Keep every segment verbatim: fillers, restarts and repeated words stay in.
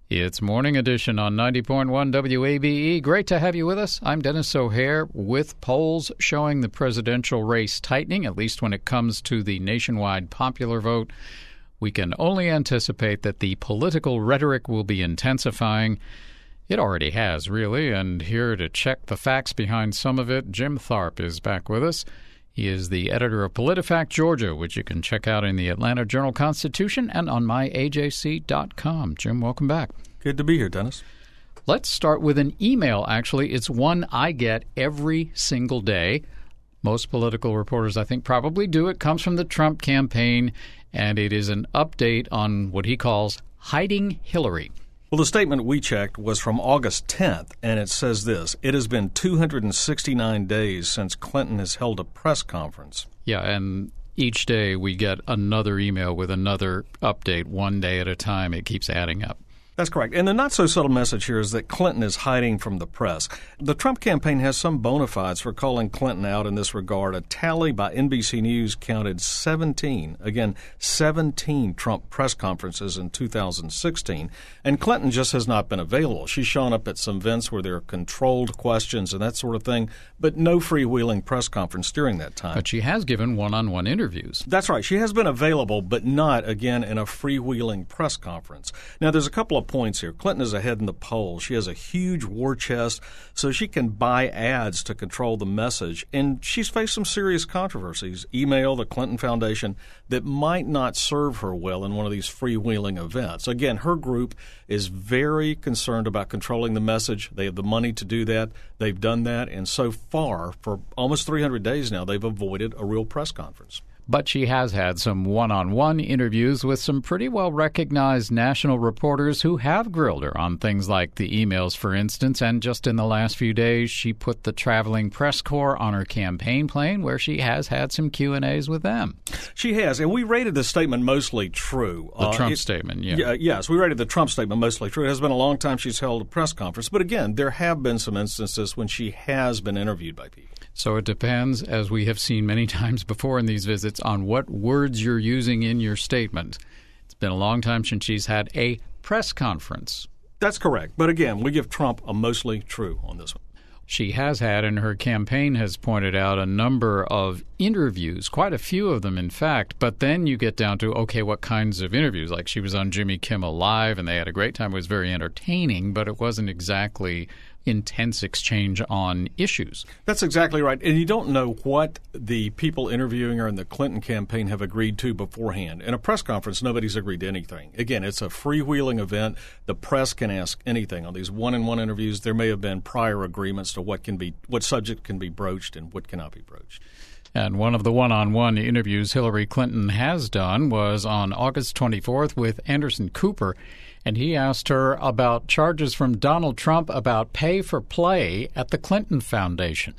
It's Morning Edition on ninety point one W A B E. Great to have you with us. I'm Dennis O'Hare with polls showing the presidential race tightening, at least when it comes to the nationwide popular vote. We can only anticipate that the political rhetoric will be intensifying. It already has, really, and here to check the facts behind some of it, Jim Tharp is back with us. He is the editor of PolitiFact Georgia, which you can check out in the Atlanta Journal-Constitution and on my A J C dot com. Jim, welcome back. Good to be here, Dennis. Let's start with an email, actually. It's one I get every single day. Most political reporters, I think, probably do. It comes from the Trump campaign, and it is an update on what he calls hiding Hillary. Well, the statement we checked was from August tenth, and it says this: it has been two hundred sixty-nine days since Clinton has held a press conference. Yeah, and each day we get another email with another update, one day at a time. It keeps adding up. That's correct. And the not-so-subtle message here is that Clinton is hiding from the press. The Trump campaign has some bona fides for calling Clinton out in this regard. A tally by N B C News counted seventeen, again, seventeen Trump press conferences in two thousand sixteen, and Clinton just has not been available. She's shown up at some events where there are controlled questions and that sort of thing, but no freewheeling press conference during that time. But she has given one-on-one interviews. That's right. She has been available, but not, again, in a freewheeling press conference. Now, there's a couple of points here. Clinton is ahead in the polls. She has a huge war chest, so she can buy ads to control the message. And she's faced some serious controversies. Email, the Clinton Foundation, that might not serve her well in one of these freewheeling events. Again, her group is very concerned about controlling the message. They have the money to do that. They've done that. And so far, for almost three hundred days now, they've avoided a real press conference. But she has had some one-on-one interviews with some pretty well-recognized national reporters who have grilled her on things like the emails, for instance. And just in the last few days, she put the traveling press corps on her campaign plane, where she has had some Q and A's with them. She has, and we rated the statement mostly true. The uh, Trump it, statement, yeah. yeah. Yes, we rated the Trump statement mostly true. It has been a long time she's held a press conference. But again, there have been some instances when she has been interviewed by people. So it depends, as we have seen many times before in these visits, on what words you're using in your statement. It's been a long time since she's had a press conference. That's correct. But again, we give Trump a mostly true on this one. She has had, and her campaign has pointed out, a number of interviews, quite a few of them, in fact. But then you get down to, okay, what kinds of interviews? Like she was on Jimmy Kimmel Live, and they had a great time. It was very entertaining, but it wasn't exactly intense exchange on issues. That's exactly right. And you don't know what the people interviewing her in the Clinton campaign have agreed to beforehand. In a press conference, nobody's agreed to anything. Again, it's a freewheeling event. The press can ask anything. On these one-on-one interviews, there may have been prior agreements to what can be, what subject can be broached and what cannot be broached. And one of the one-on-one interviews Hillary Clinton has done was on August twenty-fourth with Anderson Cooper, and he asked her about charges from Donald Trump about pay for play at the Clinton Foundation.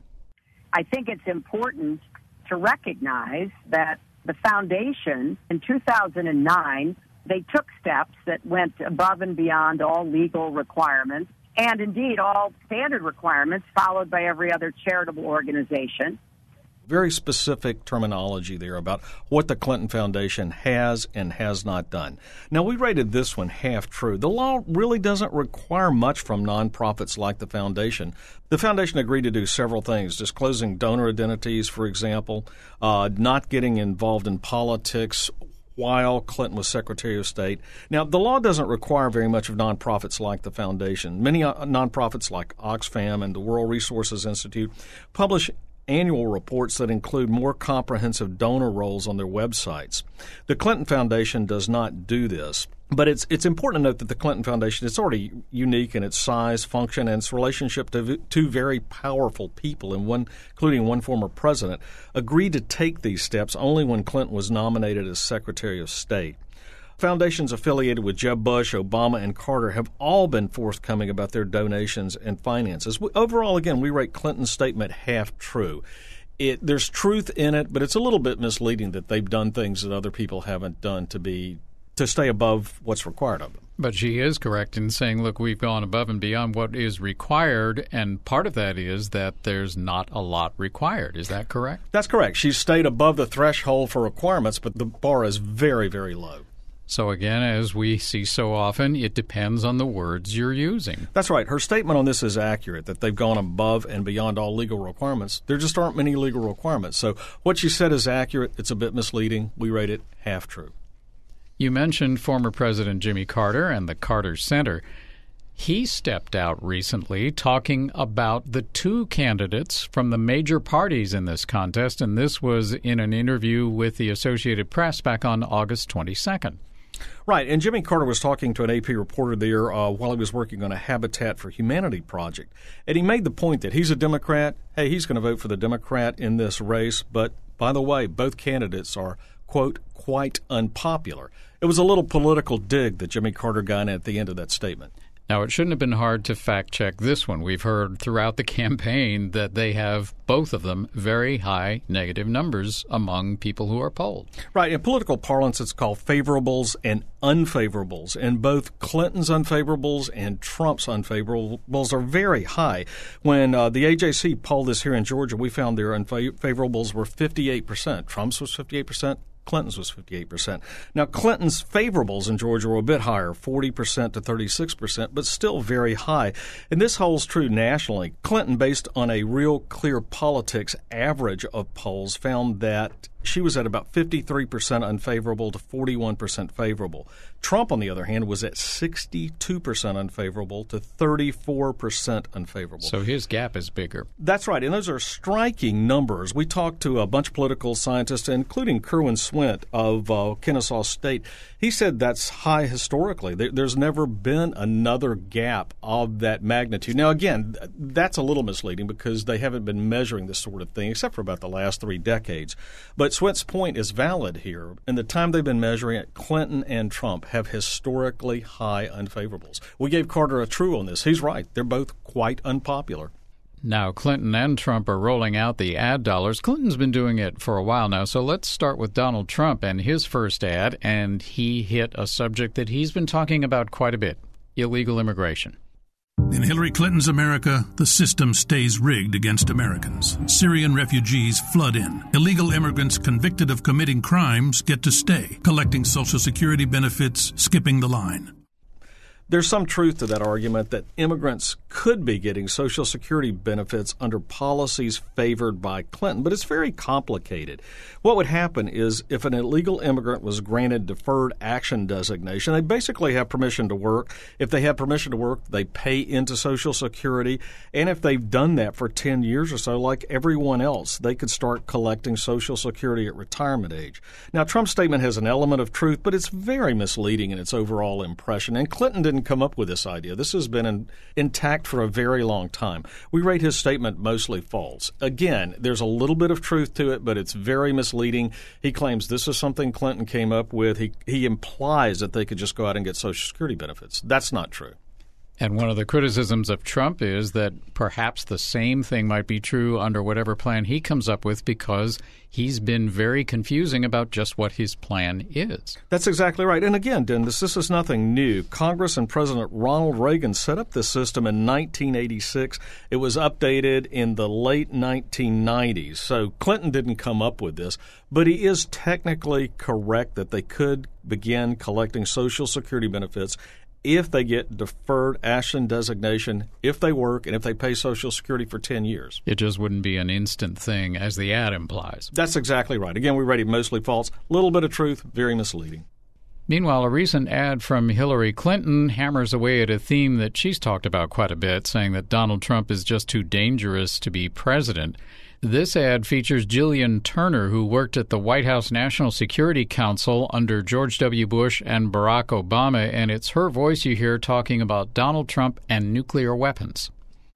I think it's important to recognize that the foundation in two thousand nine, they took steps that went above and beyond all legal requirements and indeed all standard requirements followed by every other charitable organization. Very specific terminology there about what the Clinton Foundation has and has not done. Now, we rated this one half true. The law really doesn't require much from nonprofits like the foundation. The foundation agreed to do several things: disclosing donor identities, for example, uh, not getting involved in politics while Clinton was Secretary of State. Now, the law doesn't require very much of nonprofits like the foundation. Many uh, nonprofits like Oxfam and the World Resources Institute publish annual reports that include more comprehensive donor rolls on their websites. The Clinton Foundation does not do this. But it's it's important to note that the Clinton Foundation is already unique in its size, function, and its relationship to two very powerful people, and one, including one former president, agreed to take these steps only when Clinton was nominated as Secretary of State. Foundations affiliated with Jeb Bush, Obama, and Carter have all been forthcoming about their donations and finances. Overall, again, we rate Clinton's statement half true. It, there's truth in it, but it's a little bit misleading that they've done things that other people haven't done to be to stay above what's required of them. But she is correct in saying, look, we've gone above and beyond what is required, and part of that is that there's not a lot required. Is that correct? That's correct. She's stayed above the threshold for requirements, but the bar is very, very low. So again, as we see so often, it depends on the words you're using. That's right. Her statement on this is accurate, that they've gone above and beyond all legal requirements. There just aren't many legal requirements. So what she said is accurate. It's a bit misleading. We rate it half true. You mentioned former President Jimmy Carter and the Carter Center. He stepped out recently talking about the two candidates from the major parties in this contest, and this was in an interview with the Associated Press back on August twenty-second. Right, and Jimmy Carter was talking to an A P reporter there uh, while he was working on a Habitat for Humanity project, and he made the point that he's a Democrat. Hey, he's going to vote for the Democrat in this race, but by the way, both candidates are, quote, quite unpopular. It was a little political dig that Jimmy Carter got in at the end of that statement. Now, it shouldn't have been hard to fact-check this one. We've heard throughout the campaign that they have, both of them, very high negative numbers among people who are polled. Right. In political parlance, it's called favorables and unfavorables. And both Clinton's unfavorables and Trump's unfavorables are very high. When uh, the A J C polled this here in Georgia, we found their unfavorables were fifty-eight percent. Trump's was fifty-eight percent. Clinton's was fifty-eight percent. Now, Clinton's favorables in Georgia were a bit higher, forty percent to thirty-six percent, but still very high. And this holds true nationally. Clinton, based on a Real Clear Politics average of polls, found that she was at about fifty-three percent unfavorable to forty-one percent favorable. Trump, on the other hand, was at sixty-two percent unfavorable to thirty-four percent unfavorable. So his gap is bigger. That's right, and those are striking numbers. We talked to a bunch of political scientists, including Kerwin Swint of uh, Kennesaw State. He said that's high historically. There, there's never been another gap of that magnitude. Now, again, that's a little misleading because they haven't been measuring this sort of thing except for about the last three decades. But Swint's point is valid here. In the time they've been measuring it, Clinton and Trump have historically high unfavorables. We gave Carter a true on this. He's right. They're both quite unpopular. Now, Clinton and Trump are rolling out the ad dollars. Clinton's been doing it for a while now, so let's start with Donald Trump and his first ad, and he hit a subject that he's been talking about quite a bit, illegal immigration. In Hillary Clinton's America, the system stays rigged against Americans. Syrian refugees flood in. Illegal immigrants convicted of committing crimes get to stay, collecting Social Security benefits, skipping the line. There's some truth to that argument that immigrants could be getting Social Security benefits under policies favored by Clinton, but it's very complicated. What would happen is if an illegal immigrant was granted deferred action designation, they basically have permission to work. If they have permission to work, they pay into Social Security. And if they've done that for ten years or so, like everyone else, they could start collecting Social Security at retirement age. Now, Trump's statement has an element of truth, but it's very misleading in its overall impression. And Clinton didn't come up with this idea. This has been in, intact for a very long time. We rate his statement mostly false. Again, there's a little bit of truth to it, but it's very misleading. He claims this is something Clinton came up with. He, he implies that they could just go out and get Social Security benefits. That's not true. And one of the criticisms of Trump is that perhaps the same thing might be true under whatever plan he comes up with because he's been very confusing about just what his plan is. That's exactly right. And again, Dennis, this is nothing new. Congress and President Ronald Reagan set up this system in nineteen eighty-six. It was updated in the late nineteen nineties. So Clinton didn't come up with this, but he is technically correct that they could begin collecting Social Security benefits if they get deferred action designation, if they work, and if they pay Social Security for ten years. It just wouldn't be an instant thing, as the ad implies. That's exactly right. Again, we rate it mostly false. Little bit of truth, very misleading. Meanwhile, a recent ad from Hillary Clinton hammers away at a theme that she's talked about quite a bit, saying that Donald Trump is just too dangerous to be president. This ad features Jillian Turner, who worked at the White House National Security Council under George W. Bush and Barack Obama, and it's her voice you hear talking about Donald Trump and nuclear weapons.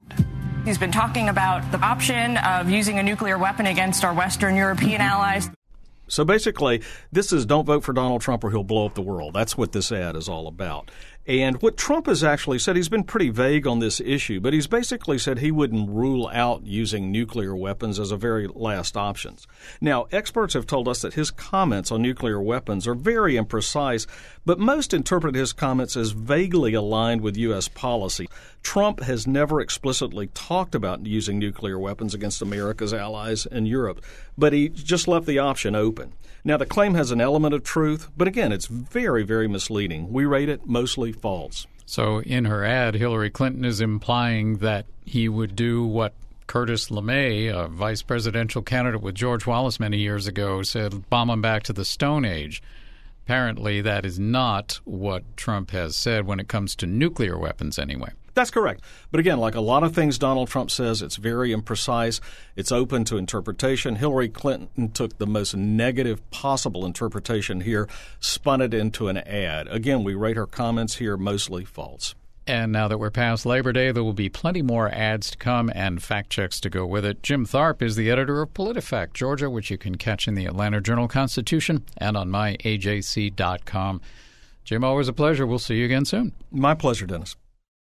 He's been talking about the option of using a nuclear weapon against our Western European allies. So basically, this is don't vote for Donald Trump or he'll blow up the world. That's what this ad is all about. And what Trump has actually said, he's been pretty vague on this issue, but he's basically said he wouldn't rule out using nuclear weapons as a very last option. Now, experts have told us that his comments on nuclear weapons are very imprecise, but most interpret his comments as vaguely aligned with U S policy. Trump has never explicitly talked about using nuclear weapons against America's allies in Europe, but he just left the option open. Now, the claim has an element of truth, but again, it's very, very misleading. We rate it mostly false. So in her ad, Hillary Clinton is implying that he would do what Curtis LeMay, a vice presidential candidate with George Wallace many years ago, said, bomb him back to the Stone Age. Apparently, that is not what Trump has said when it comes to nuclear weapons anyway. That's correct. But again, like a lot of things Donald Trump says, it's very imprecise. It's open to interpretation. Hillary Clinton took the most negative possible interpretation here, spun it into an ad. Again, we rate her comments here mostly false. And now that we're past Labor Day, there will be plenty more ads to come and fact checks to go with it. Jim Tharp is the editor of PolitiFact Georgia, which you can catch in the Atlanta Journal-Constitution and on my A J C dot com. Jim, always a pleasure. We'll see you again soon. My pleasure, Dennis.